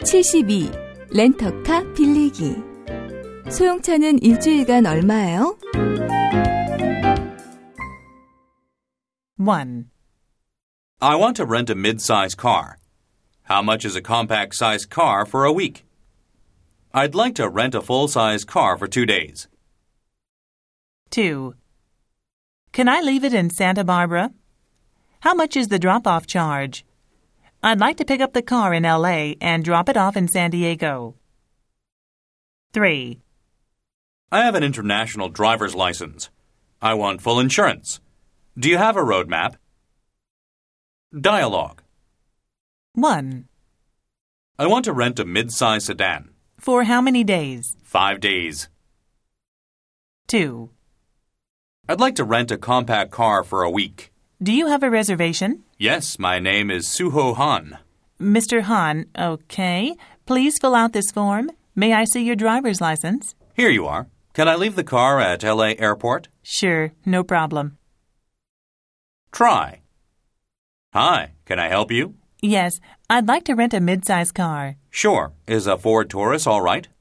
72. 렌터카 빌리기. 소형차는 일주일간 얼마예요? 1. I want to rent a mid-size car. How much is a compact-sized car for a week? I'd like to rent a full-size car for 2 days. 2. Can I leave it in Santa Barbara? How much is the drop-off charge? I'd like to pick up the car in LA and drop it off in San Diego. 3. I have an international driver's license. I want full insurance. Do you have a road map? Dialogue. 1. I want to rent a mid-size sedan. For how many days? 5 days. 2. I'd like to rent a compact car for a week. Do you have a reservation? Yes, my name is Suho Han. Mr. Han, okay. Please fill out this form. May I see your driver's license? Here you are. Can I leave the car at LA Airport? Sure, no problem. Try. Hi, can I help you? Yes, I'd like to rent a mid-size car. Sure. Is a Ford Taurus all right?